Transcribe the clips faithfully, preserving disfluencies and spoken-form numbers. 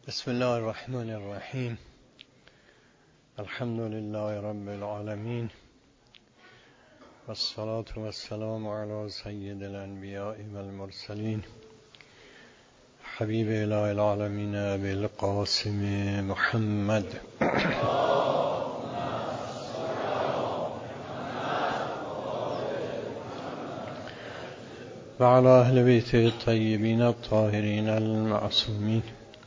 بسم الله الرحمن الرحیم. الحمد لله رب العالمین والصلاة والسلام علی سید الانبیاء والمرسلین حبیب اله العالمین ابی القاسم محمد و علی اهل بیت الطیبین الطاهرین المعصومین.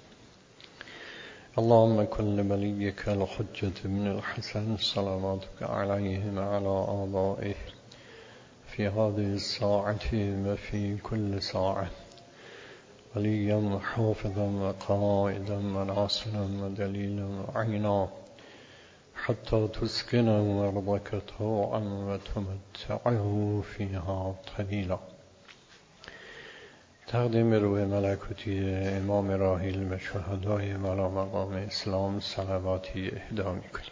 اللهم كن وليك الحجة بن الحسن صلواتك عليه وعلى آبائه في هذه الساعة وفي كل ساعة وليا وحافظا وقائدا وناصرا ودليلا وعينا حتى تسكنه أرضك طوعا وتمتعه فيها طويلا. تقدیم روح ملکوتی امام راحل و شهدای والا مقام اسلام صلواتی اهدا میکنیم.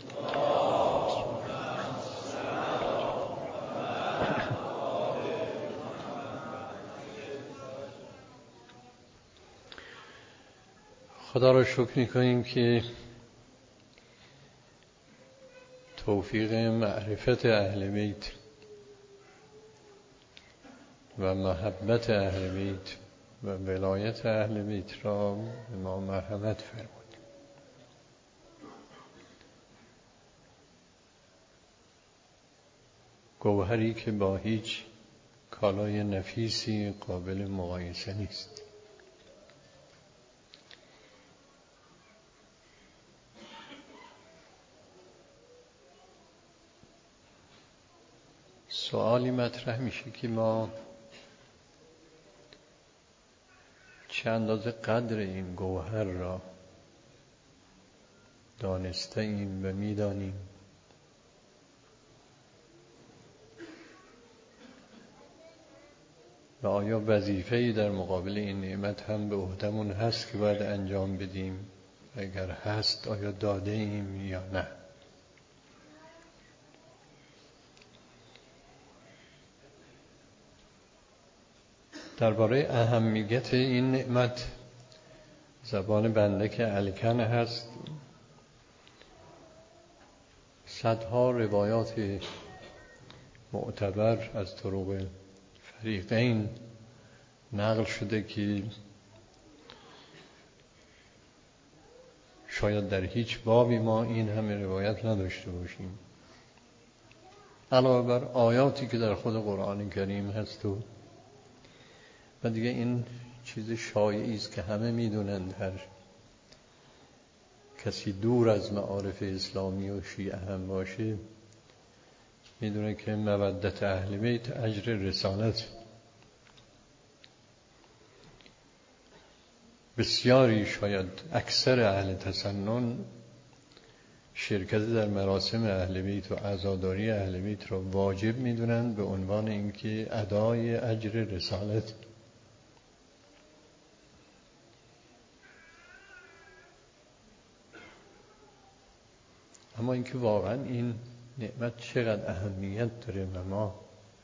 خدا را شکر میکنیم که توفیق معرفت اهل بیت و محبت اهل بیت و ولایت اهل بیت را به ما مرحمت فرمود. گوهری که با هیچ کالای نفیسی قابل مقایسه نیست. سوالی مطرح میشه که ما چه اندازه قدر این گوهر را دانسته ایم و میدانیم و آیا وظیفه‌ای در مقابل این نعمت هم به عهدمون هست که باید انجام بدیم؟ اگر هست آیا داده ایم یا نه؟ درباره اهمیت این نعمت زبان بنده که الکن هست صدها روایات معتبر از طرق فریقین نقل شده که شاید در هیچ بابی ما این همه روایت نداشته باشیم، علاوه بر آیاتی که در خود قرآن کریم هست. و و دیگه این چیز شایعی است که همه میدونند، هر کسی دور از معارف اسلامی و شیعه هم باشه میدونه که مودت اهل بیت اجر رسالت. بسیاری، شاید اکثر اهل تسنن شرکت در مراسم اهل بیت و عزاداری اهل بیت را واجب میدونند به عنوان اینکه ادای اجر رسالت. اما اینکه واقعا این نعمت چقدر اهمیت داره و ما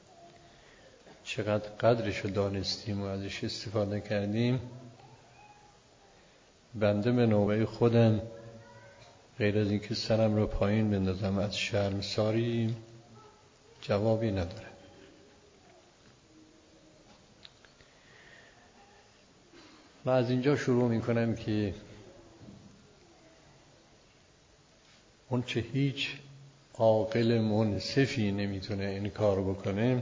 چقدر قدرش رو دانستیم و ازش استفاده کردیم، بنده به نوبه خودم غیر از اینکه سرم رو پایین بندازم از شرمساری جوابی نداره. و از اینجا شروع میکنم که اون چه هیچ عاقل منصفی نمیتونه این کار بکنه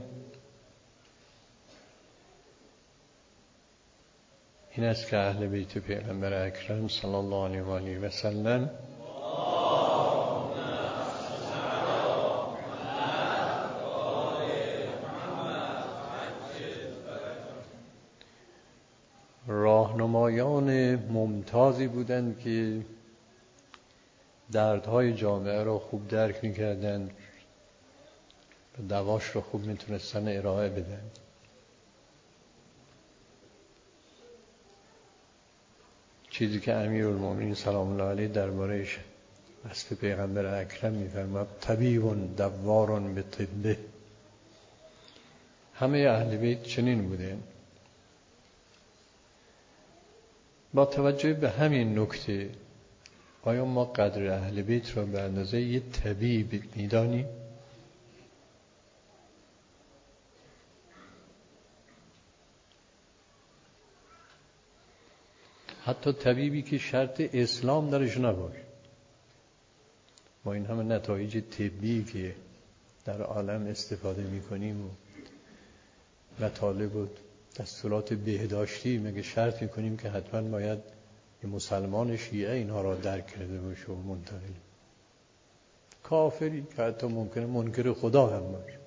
این است که اهل بیت پیغمبر اکرم صلی الله علیه و آله و سلم راهنمایان ممتازی بودند که دردهای جامعه را خوب درک می‌کردند و دواش را خوب می‌تونستن ارائه بدن. چیزی که امیرالمومنین سلام الله علیه درباره‌اش وصف پیغمبر اکرم می‌فرماد طبیب دوار به طبه. همه اهل بیت چنین بودند. با توجه به همین نکته آیا ما قدر اهل بیت را به اندازه یه طبیب میدانیم؟ حتی طبیبی که شرط اسلام درش نباشه. ما این همه نتایج طبی که در عالم استفاده میکنیم و مطالب و دستورات بهداشتی مگه شرط میکنیم که حتما باید یه مسلمان شیعه اینها را درک کرده باشه و منتقل کافری که حتی ممکنه منکر خدا هم باشه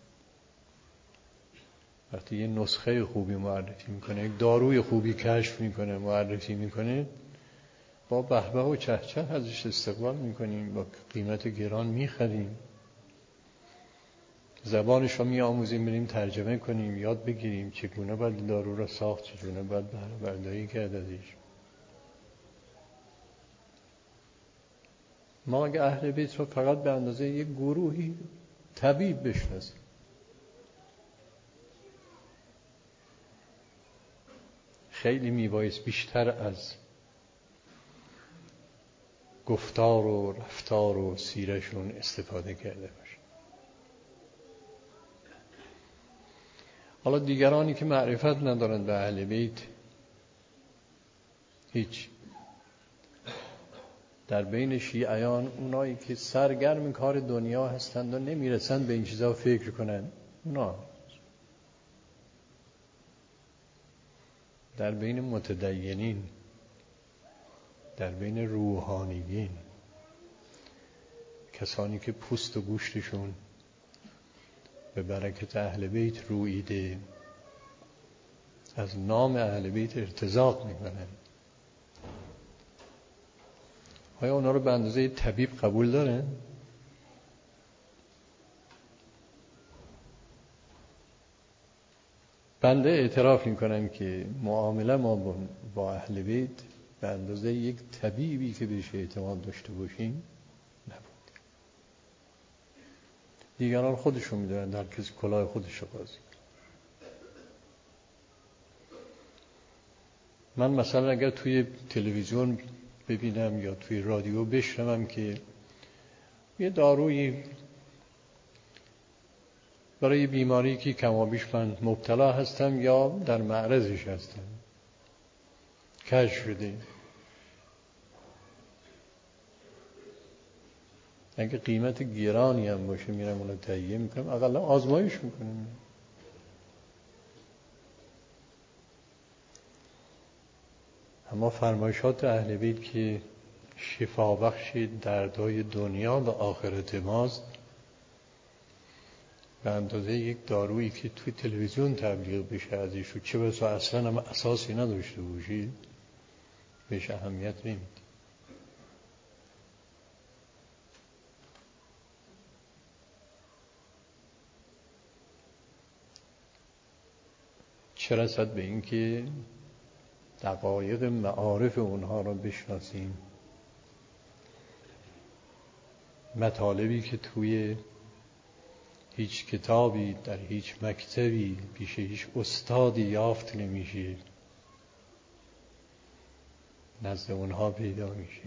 وقتی یه نسخه خوبی معرفی میکنه یک داروی خوبی کشف میکنه معرفی میکنه با بهبه و چهچه ازش استقبال میکنیم با قیمت گران میخریم زبانش رو میآموزیم بریم ترجمه کنیم یاد بگیریم چگونه باید دارو را ساخت چگونه باید بهره برداری کرد ازش. ما اگه اهل بیت رو فقط به اندازه یک گروهی طبیب بشناسیم خیلی میبایست بیشتر از گفتار و رفتار و سیرشون استفاده کرده باشه. حالا دیگرانی که معرفت ندارند به اهل بیت هیچ. در بین شیعیان اونایی که سرگرم کار دنیا هستند و نمیرسند به این چیزا فکر کنند اونا. در بین متدینین در بین روحانیین کسانی که پوست و گوشتشون به برکت اهل بیت رویده از نام اهل بیت ارتزاق میکنن آیا اونا رو به اندازه طبیب قبول دارن؟ بنده اعتراف میکنم که معامله ما با اهل بیت به اندازه یک طبیبی که بهش اعتماد داشته باشیم نبود. دیگران خودشون میدونن در کسی کلاه خودش رو بازی. من مثلا اگر توی تلویزیون ببینم یا توی رادیو بشنوم که یه دارویی برای بیماری که کمابیش من مبتلا هستم یا در معرضش هستم کشف شده اگه قیمت گرانی هم باشه میرم اونو تهیه میکنم اقلا آزمایش میکنم. اما فرمایشات اهل بیت که شفا بخش دردهای دنیا و آخرت ماست به اندازه یک دارویی که توی تلویزیون تبلیغ بشه ازش و چه بسا اصلا هم اساسی نداشته باشی بهش اهمیت نمیدی. چه رسد به این که دقایق معارف اونها را بشناسیم مطالبی که توی هیچ کتابی در هیچ مکتبی پیش هیچ استادی یافت نمیشه نزد اونها پیدا میشه.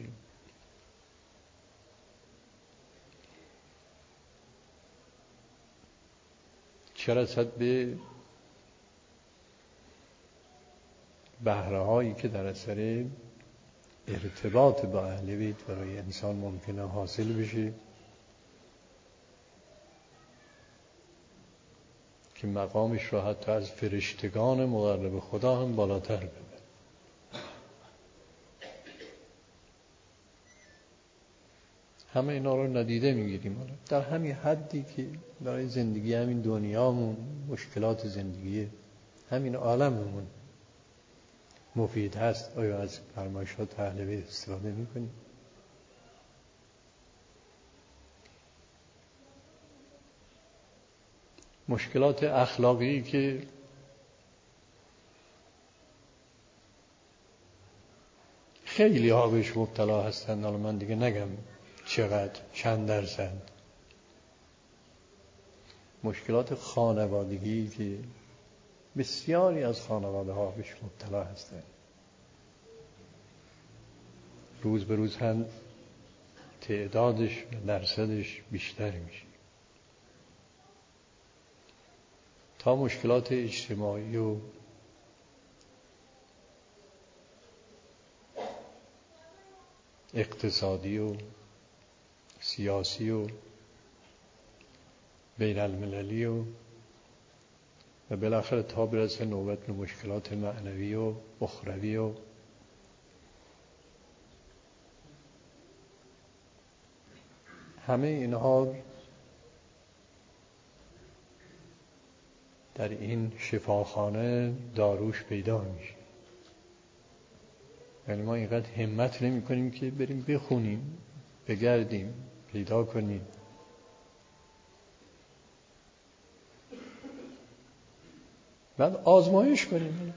چه رسد به بهره هایی که در اثر ارتباط با اهل بیت برای انسان ممکنه حاصل بشه که مقامش را حتی از فرشتگان مقرب خدا هم بالاتر ببره. همه اینا رو ندیده میگیریم در همین حدی که برای زندگی همین دنیامون مشکلات زندگی همین عالممون مفید هست. آیا از فرمایشات اهل بیت استفاده میکنیم؟ مشکلات اخلاقی که خیلی ها بهش مبتلا هستند حالا من دیگه نگم چقدر چند درصد. مشکلات خانوادگی که بسیاری از خانواده ها بهش مبتلا هستند روز به روز هم تعدادش و درصدش بیشتر میشه تا مشکلات اجتماعی و اقتصادی و سیاسی و بین المللی و و بالاخره تا برسه نوبت به مشکلات معنوی و اخروی و همه اینها در این شفاخانه داروش پیدا میشه. یعنی ما اینقدر همت نمی کنیم که بریم بخونیم، بگردیم، پیدا کنیم. بعد آزمایش کنیم.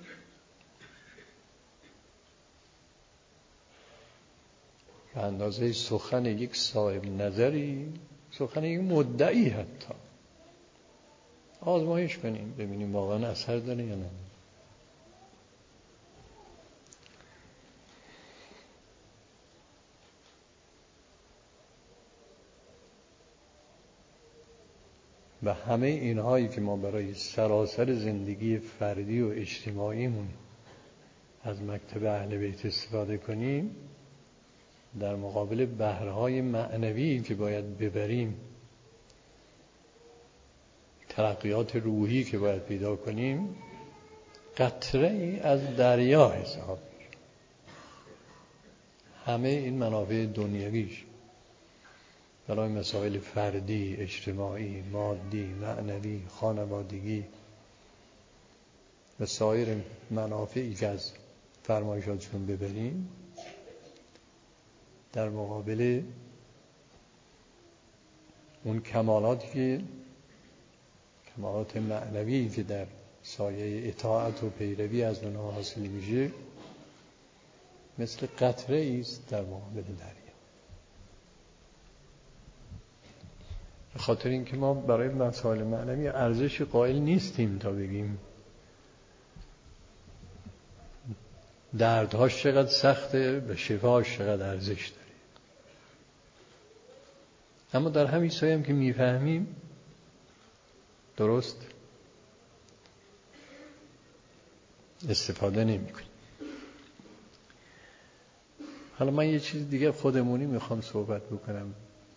به اندازه سخن یک صاحب نظری، سخن یک مدعی حتی آزمایش کنیم ببینیم واقعا اثر داره یا نه. و همه اینهایی که ما برای سراسر زندگی فردی و اجتماعیمون از مکتب اهل بیت استفاده کنیم، در مقابل بهرهای معنوی که باید ببریم، ترقیات روحی که باید پیدا کنیم، قطره ای از دریا حساب میشه. همه این منافع دنیویش برای مسائل فردی، اجتماعی، مادی، معنوی، خانوادگی و سایر منافعی که از فرمایشاتشون ببریم، در مقابل اون کمالاتی که کمالات معنوی که در سایه اطاعت و پیروی از اونها حاصل میشه، مثل قطره است در مقابل دریا. به خاطر اینکه ما برای مسائل معنوی ارزش قائل نیستیم تا بگیم دردهاش چقدر سخته و شفاش چقدر ارزش داره. اما در همین سایه هم که میفهمیم درست استفاده نمی کنیم. حالا من یه چیز دیگه خودمونی میخوام صحبت بکنم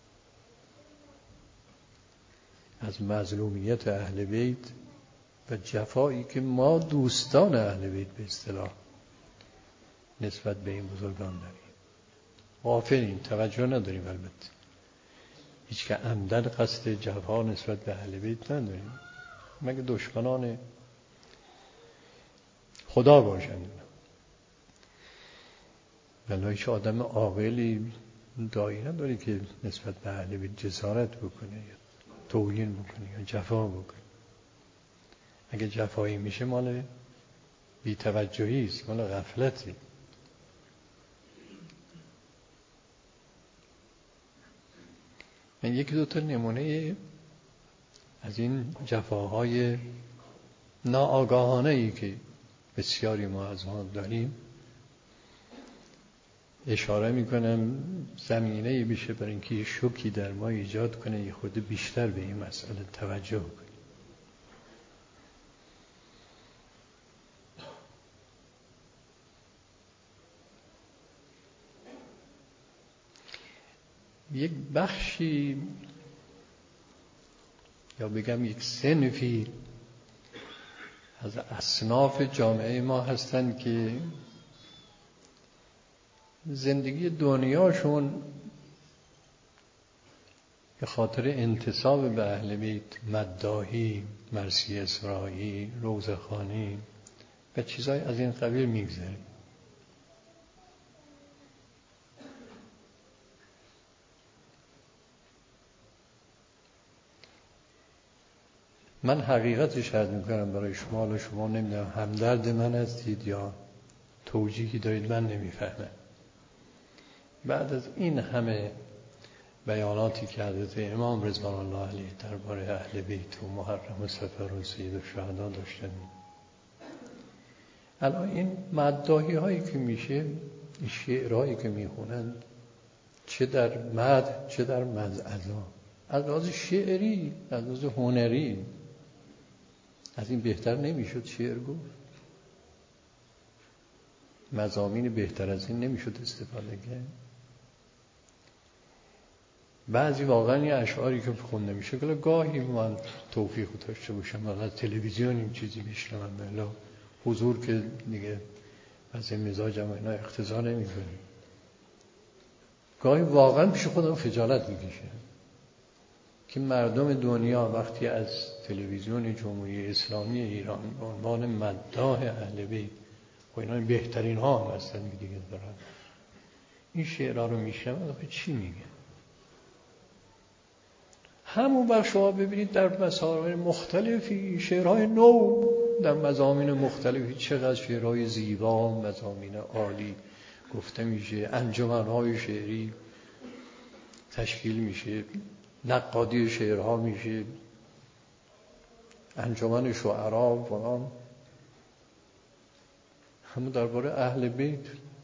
از مظلومیت اهل بیت و جفایی که ما دوستان اهل بیت به اصطلاح نسبت به این بزرگان داریم. غافلیم، توجه نداریم. البته هیچ که عمدن قصد جفا نسبت به اهل بیت نداریم مگه دشمنان خدا باشند. ولی هیچ آدم عاقلی دایی نداره که نسبت به اهل بیت جسارت بکنه یا توهین بکنه یا جفا بکنه. اگه جفایی میشه مال بی‌توجهی است، مال غفلته. من یکی دو تا نمونه از این جفاهای ناآگاهانه ای که بسیاری ما از ما داریم اشاره میکنم، زمینه‌ای بشه برای اینکه شوکی در ما ایجاد کنه یه خود بیشتر به این مسئله توجه کنیم. یک بخشی یا بگم یک صنفی از اصناف جامعه ما هستند که زندگی دنیاشون به خاطر انتساب به اهل بیت، مداحی، مرثیه اسرایی، روضه‌خوانی و چیزهای از این قبیل میگذره. من حقیقتش عرض میکنم برای شما و شما نمیدونم همدرد من هستید یا توجیهی دارید من نمیفهمم. بعد از این همه بیاناتی که حضرت امام رضوان الله علیه درباره اهل بیت و محرم و صفر و سید الشهدا داشتن، الان این مداحی هایی که میشه این شعرهایی که میخونند چه در مدح چه در مزعزا، از لحاظ شعری از لحاظ هنری از این بهتر نمیشد شعر گفت؟ مضامین بهتر از این نمیشد استفاده کرد؟ بعضی واقعا یه اشعاری که خونده میشه که گاهی من توفیق داشته باشم واقعا تلویزیون این چیزی میشنم، الا حضور که دیگه از این مزاجم اینا اقتضا نمیکنه، گاهی واقعا پیش خودم خجالت میکشه که مردم دنیا وقتی از تلویزیون جمهوری اسلامی ایران به عنوان مداح اهل بیت و اینا بهترین ها هم هستن دیگه دارن این شعرها رو میشنم، آخه چی میگه؟ همون وقت شما ببینید در مسائل مختلفی شعرهای نو در مضامین مختلفی چقدر شعرهای زیبا، مضامین عالی گفته میشه، انجمنهای شعری تشکیل میشه، نقادی شعرها میشه، انجمن شعرا فلان، همون درباره اهل بیت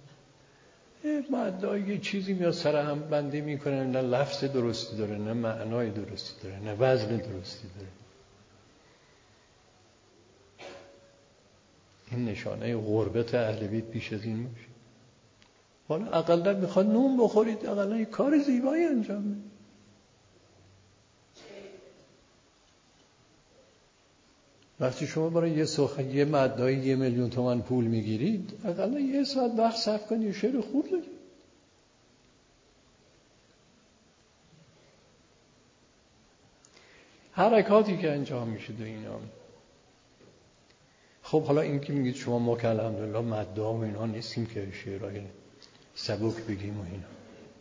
بعد یه چیزی میاد سر هم بندی میکنه، نه لفظ درستی داره نه معنای درستی داره نه وزن درستی داره. این نشانه غربت اهل بیت بیش از این باشه. حالا اقلا میخواد نون بخورید، اقلا یه کار زیبایی انجام بدید. وقتی شما برای یه سخن یه مدعای یه میلیون تومان پول میگیرید، اقلا یه ساعت وقت صرف کنید یه شعر خوب بگید. حرکاتی که انجام میشه دو اینا. خب حالا این که میگید شما ما که الحمدلله مدعا و اینا نیستیم که شعرهای سبک بگیم و اینا.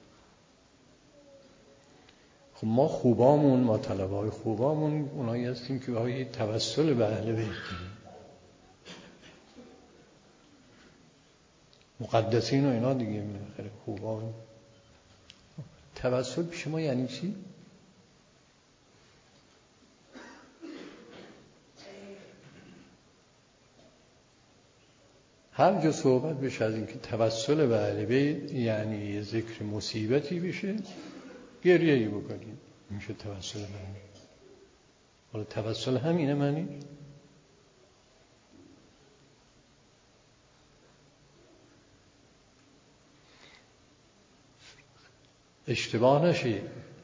خب ما خوبامون، ما طلبهای خوبامون اونایی هستیم که های توسل به اهل بیت کنیم، مقدسین و اینا دیگه خیلی خوبان. توسل پیش ما یعنی چی؟ هر جا صحبت بشه از اینکه توسل به اهل بیت یعنی ذکر مصیبتی بشه گریه‌ای بکنیم، میشه توسل به اهل بیت. حالا توسل همینه معنی؟ اشتباه نشید،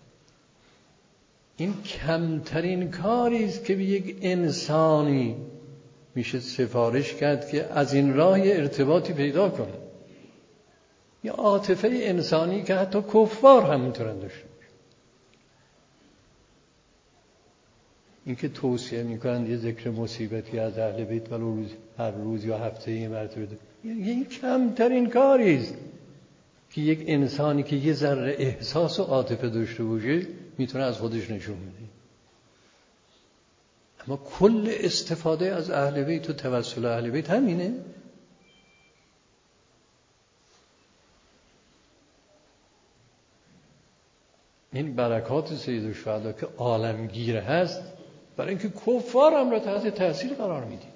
این کمترین کاری است که به یک انسانی میشه سفارش کرد که از این راه ارتباطی پیدا کنه. یه عاطفه انسانی که حتی کفار هم میتونن داشته باشن. این که توصیه میکنن یه ذکر مصیبتی از اهل بیت ولو روز هر روز یا هفته یه مرتبه، یعنی این کمترین کاری است که یک انسانی که یه ذره احساس و عاطفه داشته باشه میتونه از خودش نشون بده. اما کل استفاده از اهل بیت و توسل اهل بیت همینه. این برکات سید الشهدا که عالمگیر هست برای اینکه کفار هم را تحت تاثیر قرار میدید.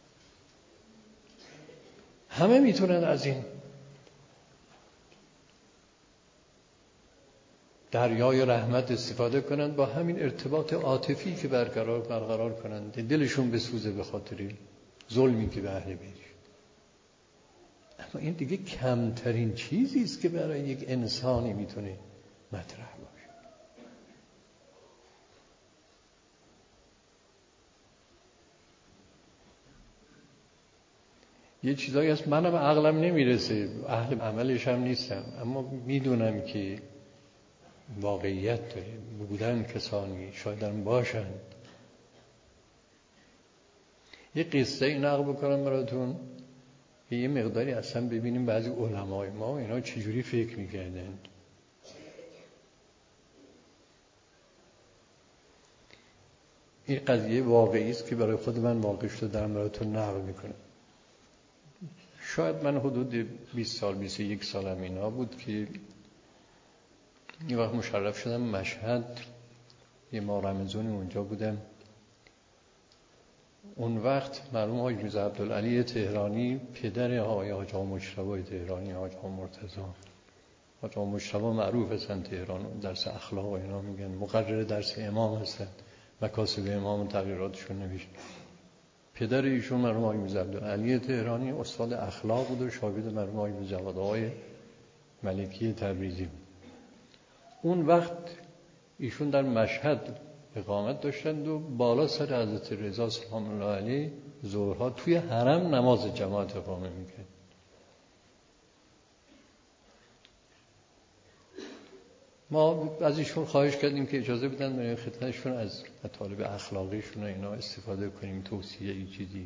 همه میتونن از این دریای رحمت استفاده کنند با همین ارتباط عاطفی که برقرار برقرار کنند، دلشون بسوزه به خاطر ظلمی که به اهل بیت. اما این دیگه کمترین چیزی است که برای یک انسانی میتونه مطرح باشه. یه چیزایی هست منم عقلم نمیرسه، اهل عملش هم نیستم، اما میدونم که واقعیت داره، بودن کسانی شاید هم باشند. یه قصه ای نقل بکنم براتون که یه مقداری اصلا ببینیم بعضی علمای ما اینا چجوری فکر میکردن. این قضیه واقعی است که برای خود من واقع شده دارم براتون نقل میکنم. شاید من حدود بیست سال بیست و یک سالم اینا بود که یه وقت مشرف شدم مشهد، یه ماه رمضان اونجا بودم. اون وقت مرحوم حاج میرزا عبدالعلی تهرانی پدر آقای حاج آقا مجتبی تهرانی، حاج آقا مرتضی، حاج آقا مجتبی معروف هستن تهران، درس اخلاق و اینا میگن، مقرر درس امام هستن، مکاسب امام و تغییراتشون نوشت. پدر ایشون مرحوم حاج میرزا عبدالعلی تهرانی استاد اخلاق بود و شاگرد مرحوم حاج میرزا جواد آقای ملکی تبریزی بود. اون وقت ایشون در مشهد اقامت داشتند و بالا سر حضرت رضا سلام الله علیه ظهرها توی حرم نماز جماعت اقامه میکرد. ما از ایشون خواهش کردیم که اجازه بدن برای خدمتشون از مطالب اخلاقیشون و اینا استفاده کنیم، توصیه ای چیزی.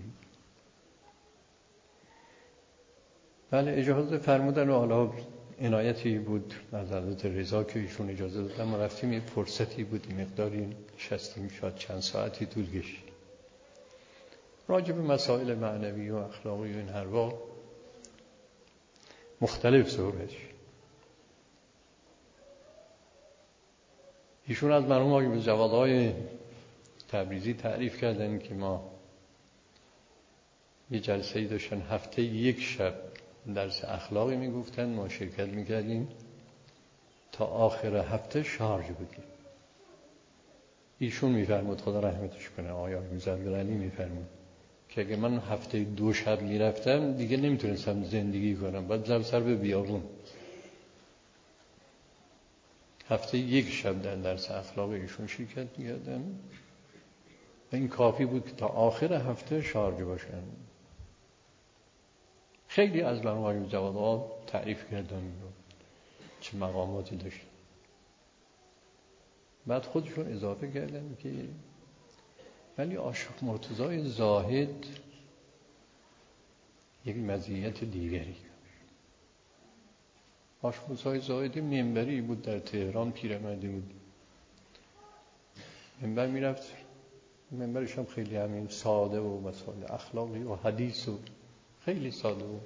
بله اجازه فرمودن و حالا عنایتی بود از حضرت رضا که ایشون اجازه دادن. ما رفتیم، یه فرصتی بود، مقداری نشستیم، شاید چند ساعتی طول کشید. راجع به مسائل معنوی و اخلاقی و این حرفا مختلف صحبت شد. ایشون از مرحوم حاج جواد آقای تبریزی تعریف کردن که ما یه جلسه‌ای داشتن، هفته یک شب درس اخلاقی میگفتن، ما شرکت میکردیم تا آخر هفته شارژ بودیم. ایشون میفرمود خدا رحمتش کنه، آقای میرزا عبدالعلی میفرمود که اگه من هفته دو شب میرفتم دیگه نمیتونستم زندگی کنم، باید بزرم سر به بیابون. هفته یک شب در درس اخلاق ایشون شرکت میکردم و این کافی بود که تا آخر هفته شارژ باشن. خیلی از مرحوم جواد آقا تعریف کردن چه مقاماتی داشتن. بعد خودشون اضافه کردن که ولی عاشق مرتضی زاهد یک مزیت دیگری. عاشق مرتضی زاهد منبری بود در تهران، پیرمردی بود، منبر میرفت، منبرش هم خیلی همین ساده و مسائل اخلاقی و حدیث و خیلی ساده بود.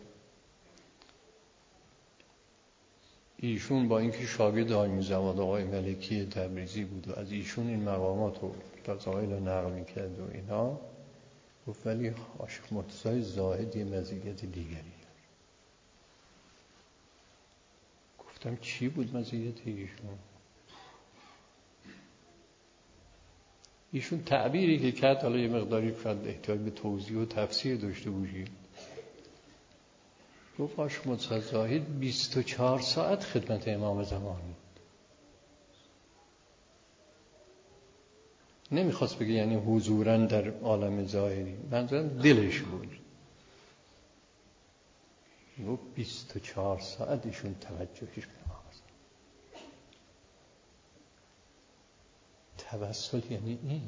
ایشون با اینکه شاگرد آقای میرزا جواد آقای ملکی تبریزی بود و از ایشون این مقامات رو فضائل رو نقل میکرد و اینا، گفت ولی عاشق مرتضی زاهد یه مزیت دیگری. گفتم چی بود مزیت ایشون؟ ایشون تعبیری که کرد، حالا یه مقداری شاید احتیاج به توضیح و تفسیر داشته باشید، گفت عاشق مرتضی زاهد بیست و چهار ساعت خدمت امام زمان بود. نمیخواست بگه یعنی حضوراً در عالم ظاهری، منظورم دلش بود. گفت بیست و چهار ساعت ایشون توجهش به امام زمان. توسل یعنی این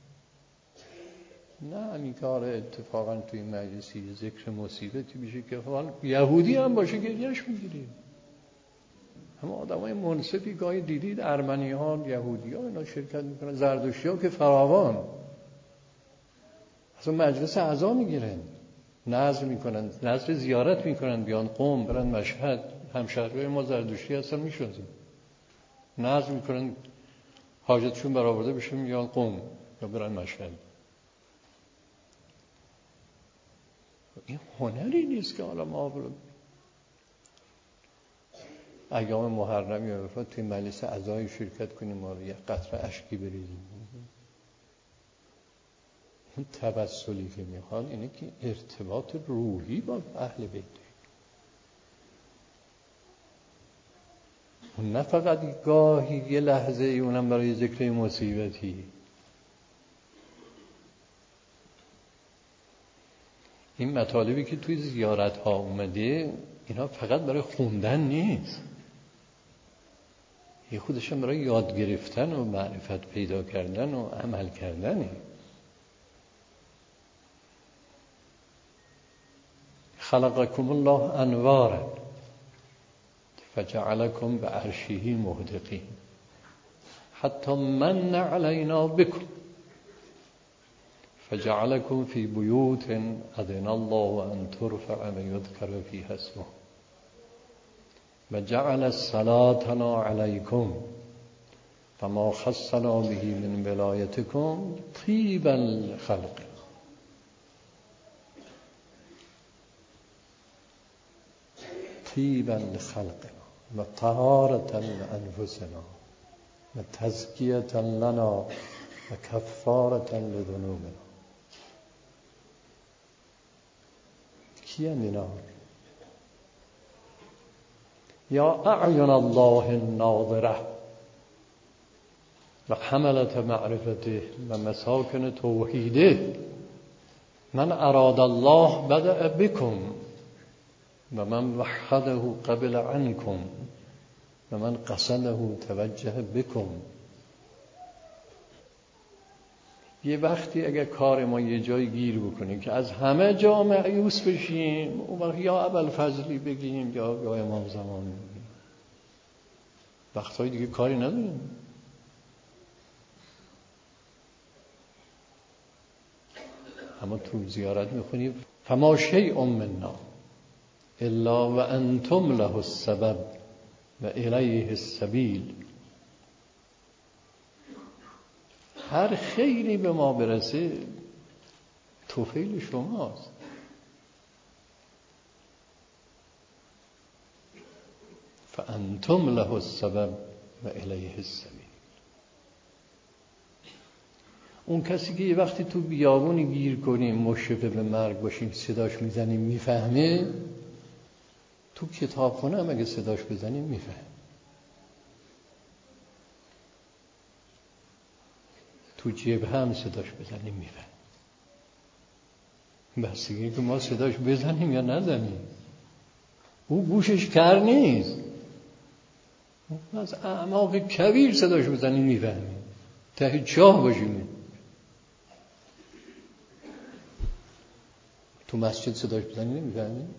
نه همین کار اتفاقا توی مجلسی ذکر مصیبتی بشه که حال یهودی هم باشه گریهش میگیریم. اما آدم های منصفی گاهی دیدید ارمنی ها، یهودی ها اینا شرکت میکنن، زردشتی ها که فراوان اصلا مجلس اعضا میگیرن، نظر میکنن، نظر زیارت میکنن، بیان قم برن مشهد، همشهری ما زردشتی هستن میشناسیم، نظر میکنن حاجتشون برآورده بشه میان قم یا برن مشهد. این هنری نیست که حالا ما ایام محرم یا عرفات توی مجلس اعضای شرکت کنیم ما رو یک قطره اشکی بریزیم. اون توسلی که میخواد اینه که ارتباط روحی با اهل بیت، نه فقط گاهی یه لحظه اونم برای ذکر مصیبتی. این مطالبی که توی زیارت ها اومده اینا فقط برای خوندن نیست، یه خودشم برای یاد گرفتن و معرفت پیدا کردن و عمل کردنه. خلقکم الله انوارا فجعلکم بعرشه مهدقین حتی من علینا بکم فجعلکم فی بیوت اذن الله ان ترفع و یذکر فیها اسمه و جعل الصلاتنا علیکم فما خصنا به من ولایتکم طیب الخلق طیبا لخلقنا و طهارة لانفسنا و تزکیة لنا و کفارة لذنوبنا. کی هستند اینا؟ یا اعین الله الناظره و حملة معرفته و مساکن توحیده. من اراد الله بدأ بكم و من وحده قبل عنكم و من قصده توجه بكم. یه وقتی اگه کار ما یه جای گیر بکنیم که از همه جا مایوس بشیم، اون وقت یا ابوالفضلی بگیم یا یا امام زمان بگیم. وقتهای دیگه کاری نداریم. اما تو زیارت میخونیم فما شیء منا الا و انتم له السبب و الیه السبیل. هر خیری به ما برسه توفیل شماست. فانتم له السبب و الیه السبیل. اون کسی که یه وقتی تو بیابونی گیر کنیم مشرف به مرگ باشیم صداش میزنیم میفهمه، تو کتابخونه هم اگه صداش بزنیم میفهمه. تو جبهه هم صداش بزنیم میفهمه. بستگی که ما صداش بزنیم یا نزنیم. او گوشش کر نیست. از اعماق کبیر صداش بزنیم میفهمیم. ته چاه باشیم. تو مسجد صداش بزنیم نمیفهمیم.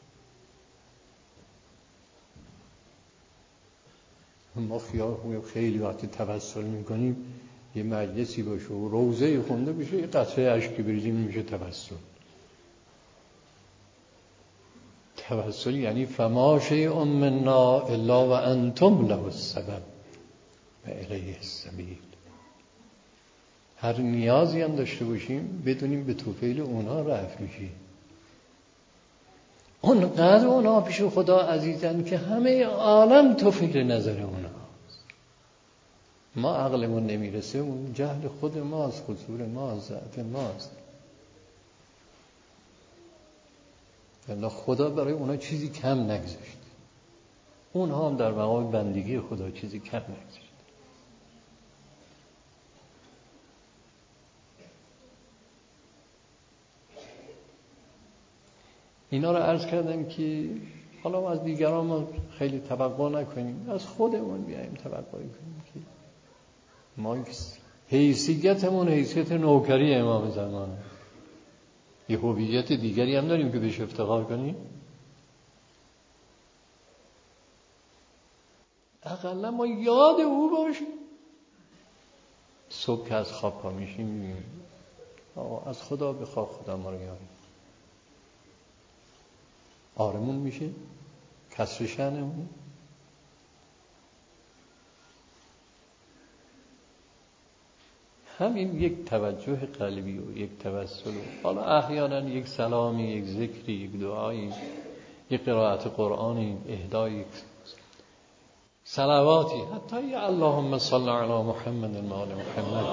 ما خیال خیلی وقتی توسل میکنیم یه مجلسی باشه و روضه خونده بشه یه قطره اشک بریزیم میشه توسل. توسل یعنی فما شیء منا الا و انتم له السبب و الیه السبیل. هر نیازی هم داشته باشیم بدونیم به توفیل اونا رفع میشیم. اونقدر اونا پیش خدا عزیزن که همه عالم توفیل نظر اونا. ما عقلمون نمیرسه، اون جهل خود ماست، قصور ماست، ضعف ماست. الله خدا برای اونا چیزی کم نگذاشت. اونها هم در مقام بندگی خدا چیزی کم نگذاشت. اینا رو عرض کردم که حالا ما از دیگران ما خیلی توقع نکنیم، از خودمون بیاییم توقع کنیم که ما حیثیتمون حیثیت نوکری امام زمانه. یه هویت دیگری هم داریم که بهش افتخار کنیم. اقلا ما یاد او باشیم. صبح که از خواب پا میشیم میگیم آقا از خدا بخواه خدا ما رو یاری. آرمون میشه کسر شأنمون. همین یک توجه قلبی و یک توسل و حالا احیانا یک سلامی، یک ذکری، یک دعایی، یک قرائت قرآنی، اهدای یک صلواتی، حتی یا اللهم صل علی محمد و آل محمد.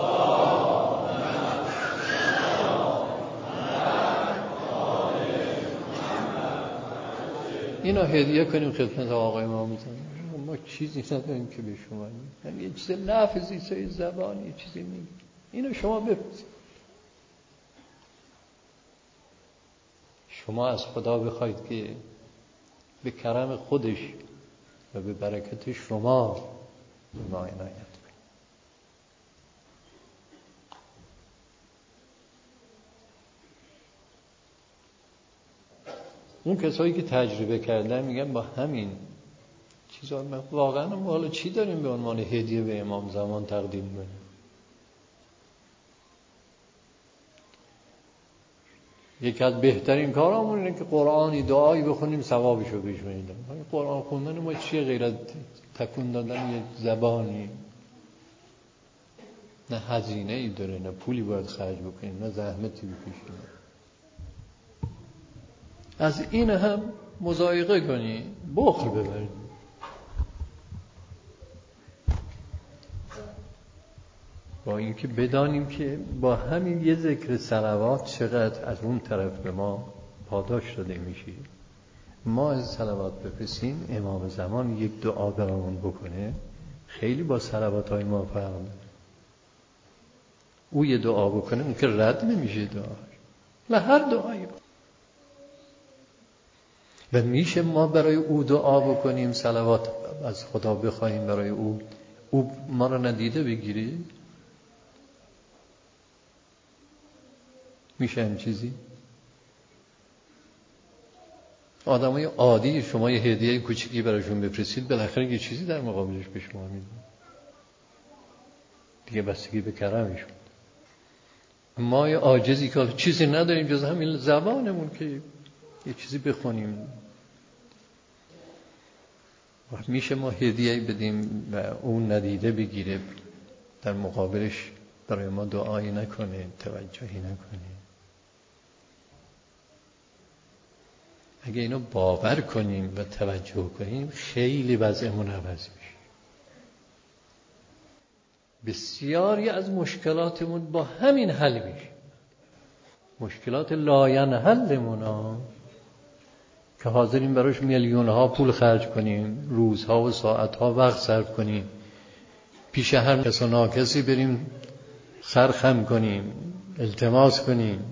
اینا هدیه کنیم خدمت آقای امام زمان. ما چیزی نداریم که به شما میگیم، یه چیز لفظی سوی زبان یه چیزی میگیم، اینو شما بپرسید. شما از خدا بخواید که به کرم خودش و به برکت شما به ما عنایت کنید. اون کسایی که تجربه کردن میگن با همین چیزا واقعا ما حالا چی داریم به عنوان هدیه به امام زمان تقدیم کنیم؟ یکی از بهترین کارامون اینه که قرآنی دعایی بخونیم ثوابشو بشنویم. قرآن خوندن ما چیه غیر از تکون دادن یک زبانی؟ نه هزینه ای داره، نه پولی باید خرج بکنیم، نه زحمتی بکشیم. از این هم مضایقه کنی، بخل ببری. با اینکه بدانیم که با همین یه ذکر صلوات چقدر از اون طرف به ما پاداش داده میشه. ما از صلوات بپرسیم، امام زمان یک دعا برامون بکنه، خیلی با صلوات های ما فرق داره. او یه دعا بکنه اون که رد نمیشه دعا، نه هر دعایی با. و میشه ما برای او دعا بکنیم، صلوات از خدا بخوایم برای او، او ما رو ندیده بگیری؟ میشه هم چیزی؟ آدمای عادی شما یه هدیه کوچیکی براشون بفرستید، بالاخره یه چیزی در مقابلش به شما میدن دیگه، بستگی به کرمشون. ما یه عاجزی که چیزی نداریم جز همین زبانمون که یه چیزی بخونیم، میشه ما هدیه بدیم و اون ندیده بگیره، در مقابلش برای ما دعایی نکنه، توجهی نکنه. اگه اینو باور کنیم و توجه کنیم، خیلی وضعمون عوض میشه. بسیاری از مشکلاتمون با همین حل میشه. مشکلات لاینحلمون ها که حاضرین براش میلیون ها پول خرج کنیم، روزها و ساعتها وقت صرف کنیم، پیش هر کس و ناکسی بریم سرخم کنیم، التماس کنیم،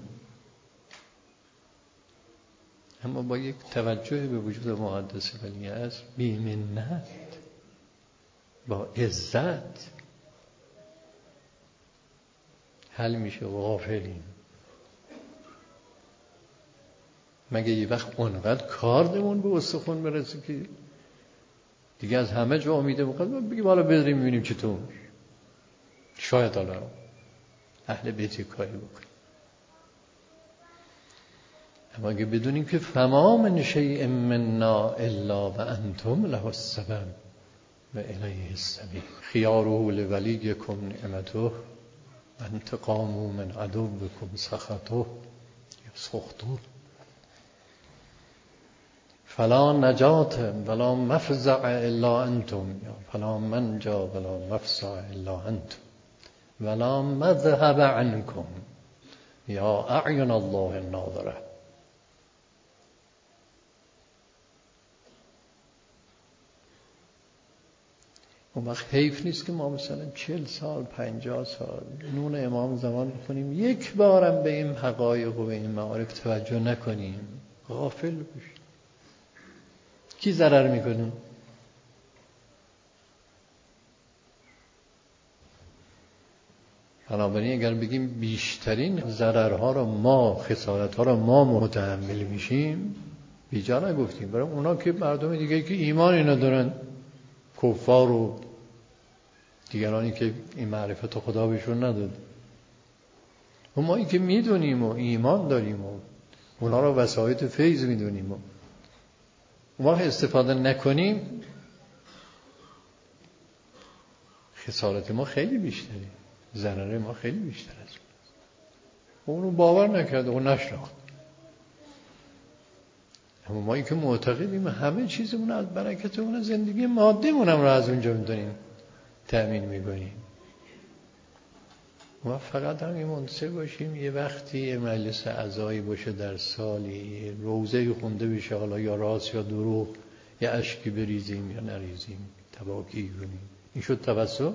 اما با یک توجه به وجود مقدس ولی است، بی منت، با عزت حل میشه. غافلیم. مگه یه وقت اونقدر کاردمون به استخون برسه که دیگه از همه جا امیده میخواد بگیم حالا بذاریم ببینیم چطور میشه. شاید حالا اهل بیت کاری بکنیم. اما اگه بدونیم که فما من شیء منا الا و انتم له السبب و الیه السبیل خیاره لولیکم نعمته و انتقاموا من عدوکم سخطه یا سخطه فلا نجات ولا مفزع الا انتم یا فلا منجا ولا مفزع الا انتم ولا مذهب عنكم یا اعین الله الناظره. اون وقت حیف نیست که ما مثلا چهل سال پنجاه سال نون امام زمان بخونیم، یک بارم به این حقایق و به این معارف توجه نکنیم، غافل بشیم. کی ضرر میکنه؟ بنابراین اگر بگیم بیشترین ضررها رو ما، خسارتها رو ما متحمل میشیم، بیجا نگفتیم. برای اونا که مردم دیگه که ایمانی ندارن، کفار و دیگرانی که این معرفت خدا بهشون نداد، و ما این که میدونیم و ایمان داریم و اونا رو وسایط فیض میدونیم و ما استفاده نکنیم، خسارت ما خیلی بیشتره، ضرر ما خیلی بیشتر است. اونو باور نکرده و نشناخت. اما ما این که معتقدیم همه چیزمون از برکت اون، زندگی مادیمون هم رو از اونجا میدونیم تأمین میکنیم. ما فقط هم منتظر باشیم یه وقتی یه مجلس عزایی باشه در سالی، روزه خونده بشه، حالا یا راست یا دروغ، یا اشکی بریزیم یا نریزیم، تباکی کنیم. این شد توسل.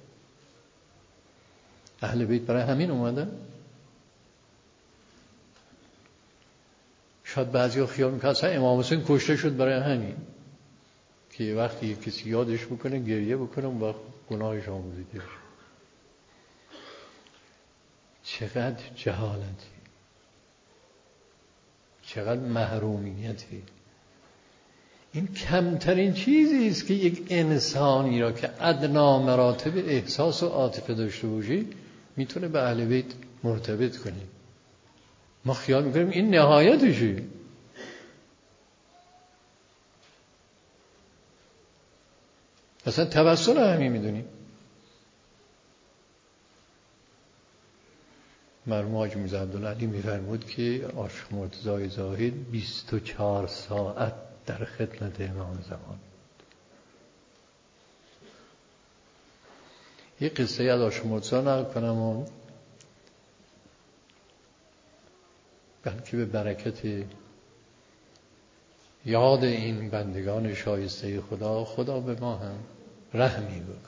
اهل بیت برای همین اومدن. شاید بعضی ها خیال میکنن اصلا امام حسین کشته شد برای همین که یه وقتی یه کسی یادش بکنه گریه بکنه و وقت گناهش آموزیده بشه. چقدر جهالتی، چقدر محرومیتی. این کمترین چیزی است که یک انسانی را که ادنا مراتب احساس و عاطفه داشته باشه میتونه به اهل بیت مرتبط کنه. ما خیال میکنیم این نهایتشه. اصلا توسل همین میدونیم. مرحوم حاج میرزا عبدالعلی میفرمود که عاشق مرتضی زاهد بیست و چهار ساعت در خدمت امام زمان. یه قصه از عاشق مرتضی نقل کنم و بلکه به برکت یاد این بندگان شایسته خدا، خدا به ما هم رحمی بکنه.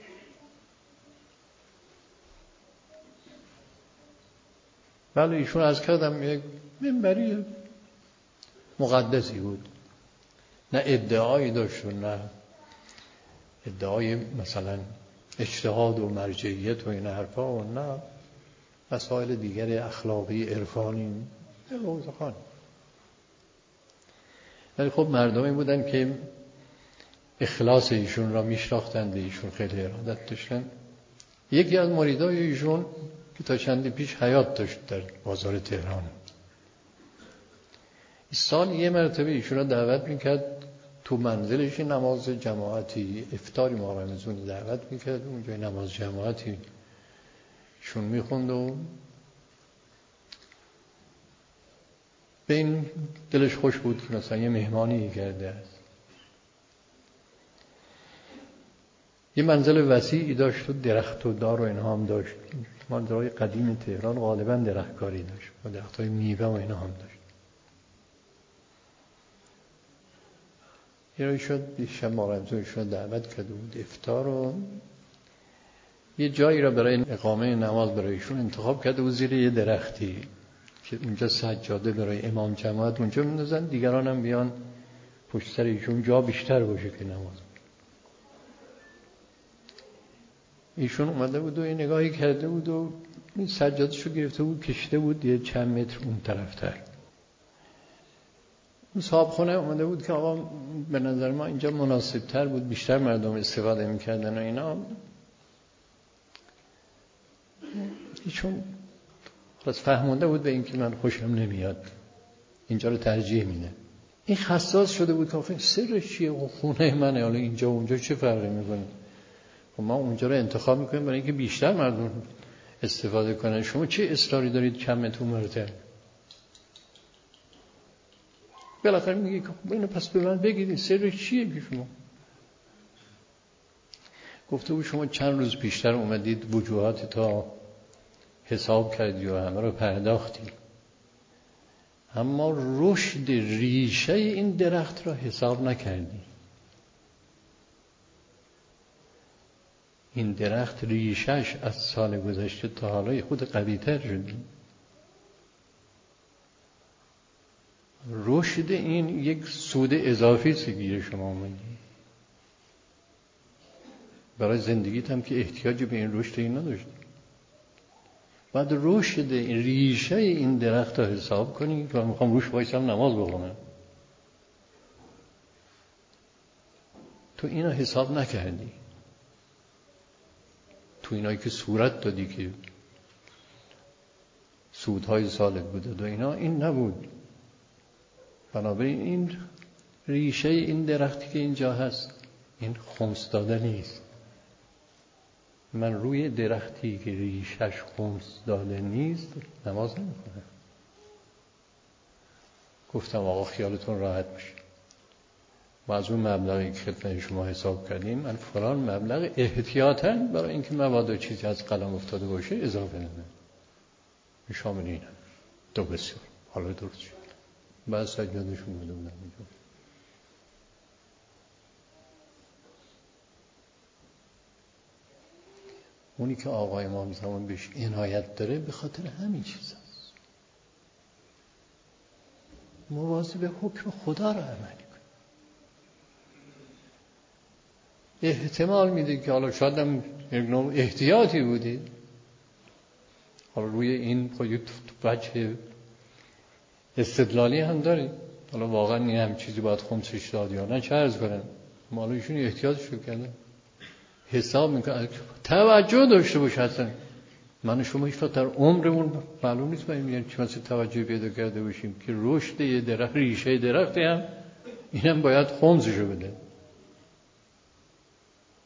بله ایشون از کردم یک منبری مقدسی بود، نه ادعایی داشت و نه ادعای مثلا اجتهاد و مرجعیت و این حرفا و نه مسائل دیگر اخلاقی عرفانی روزخان. ولی خب مردمی بودن که اخلاص ایشون را میشناختند، ایشون خیلی ارادت داشتن. یکی از مریدای ایشون که تا چندی پیش حیات داشت در بازار تهران، سال یه مرتبه ایشون را دعوت میکرد تو منزلش، نماز جماعتی افطاری ما رمضان دعوت میکرد اونجا، نماز جماعتی ایشون میخوند و به این دلش خوش بود که مثلا یه مهمانی کرده است. یه منزل وسیعی داشت و درخت و دار و اینها هم داشت. منزل‌های قدیم تهران غالبا درختکاری داشت و درخت‌های میوه و اینها هم داشت. یه روی شد شب مارمزونشون دعوت کرده بود افطار و یه جایی را برای اقامه نماز برایشون انتخاب کرده بود زیر یه درختی که اونجا سجاده برای امام جماعت اونجا می‌ندازن، دیگران هم بیان پشت سر ایشون جا بیشتر باشه که نماز. ایشون اومده بود و این نگاهی کرده بود و این سجاده‌شو گرفته بود کشیده بود یه چند متر اون طرفتر. اون صاحب خونه اومده بود که آقا به نظر ما اینجا مناسب‌تر بود، بیشتر مردم استفاده می‌کردن و اینا. ایشون خلاص فهمونده بود به این که من خوشم نمیاد، اینجا رو ترجیح میده. این حساس شده بود که آخه سرش چیه؟ خونه منه، حالا اینجا و اونجا چه فرقی میکنه؟ خب ما اونجا رو انتخاب میکنیم برای اینکه بیشتر مردم استفاده کنن. شما چه اصراری دارید کم تو مرتب؟ بالاخره میگه که خب اینو پس به من بگید این سرش چیه که شما؟ گفته بود شما چند روز پیشتر اومدید وجوهات تا حساب کردی و همه رو پرداختی، اما رشد ریشه این درخت را حساب نکردی. این درخت ریشش از سال گذشته تا حالا خود قوی‌تر شده. رشد این یک سود اضافی است که گیر شما اومدی. برای زندگیت هم که احتیاج به این رشد این نداشتی. بعد رشد این ریشه این درخت را حساب کنی که من میخوام روش وایسم نماز بخونم. تو اینا حساب نکردی. تو اینایی که صورت دادی که سودهای سالت بوده و اینا این نبود. بنابراین این ریشه این درختی که اینجا هست این خمس داده نیست. من روی درختی که ریشش خمس داده نیست نماز نمیخونم. گفتم آقا خیالتون راحت بشه، ما از اون مبلغی که خدمت شما حساب کردیم من فلان مبلغ احتیاطاً برای اینکه مبادا چیزی از قلم افتاده باشه اضافه نمیدم. شامل اینه. دو بسیار حالا درست شد. بعد سجادشون بوده بودم اینجا. اونی که آقای امام زمان بهش عنایت داره به خاطر همین چیز هست. مواظب حکم خدا را عملی کن. احتمال میده که حالا شاید هم یک نوع احتیاطی بودی، حالا روی این خودی وجه استدلالی هم داری، حالا واقعا این هم چیزی باید خمسش داد یا نه چه عرض کنم. ما حالا ایشون احتیاطشو کردن حساب میکنه. توجه داشته باشه اصلا من و شما هیچ وقت در عمرمون معلوم نیست باید میگن چه مثل توجه پیدا کرده باشیم که رشد یه درخت ریشه درختی هم اینم باید خمسشو بده.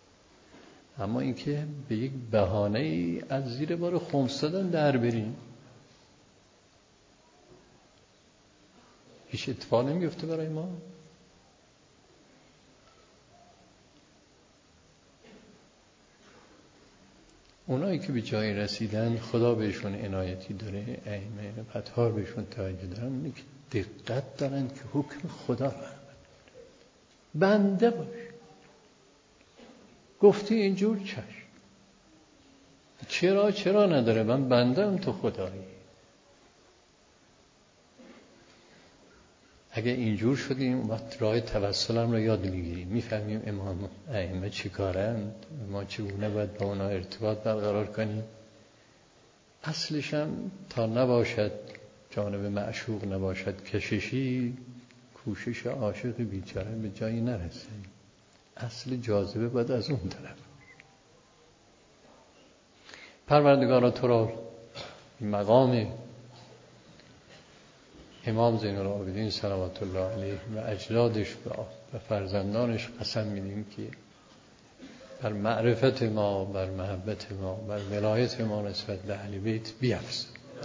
اما اینکه به یک بهانه ای از زیر بار خمس دادن در بریم هیچ اتفاق نمیفته برای ما؟ اونایی که به جایی رسیدن خدا بهشون عنایتی داره، ائمه اطهار بهشون توجه دارن، اونایی که دقت دارن که حکم خدا رو بنده باش، گفتی اینجور چشم، چرا چرا نداره، من بنده ام تو خدایی. اگه اینجور شدیم وقت راه توسل هم رو یاد میگیریم، میفهمیم امام ائمه چی کارند، ما چگونه باید با اونا ارتباط برقرار کنیم. اصلش هم تا نباشد جانب معشوق نباشد کششی، کوشش عاشق بیچاره به جایی نرسه. اصل جاذبه باید از اون طرف. پروردگارا تو را مقام امام زین العابدین صلوات الله علیه و اجدادش و فرزندانش قسم میدیم که بر معرفت ما، بر محبت ما، بر ولایت ما نسبت به اهل بیت بیفزا.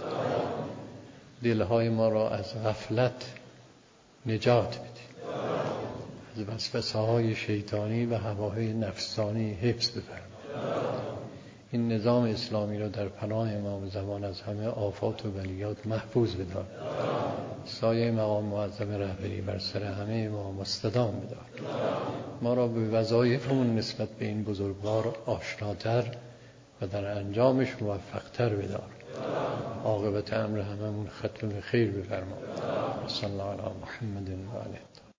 دلهای ما را از غفلت نجات بده، از وسوسه های شیطانی و هواهای نفسانی حفظ بفرما. این نظام اسلامی را در پناه امام زمان از همه آفات و بلیات محفوظ بدار. سایه مقام معظم رهبری بر سر همه ما مستدام بدار. ما را به وظایفمون نسبت به این بزرگوار آشناتر و در انجامش موفقتر بدار. عاقبت امر هممون ختم به خیر بفرما. صلی الله علی محمد و آله.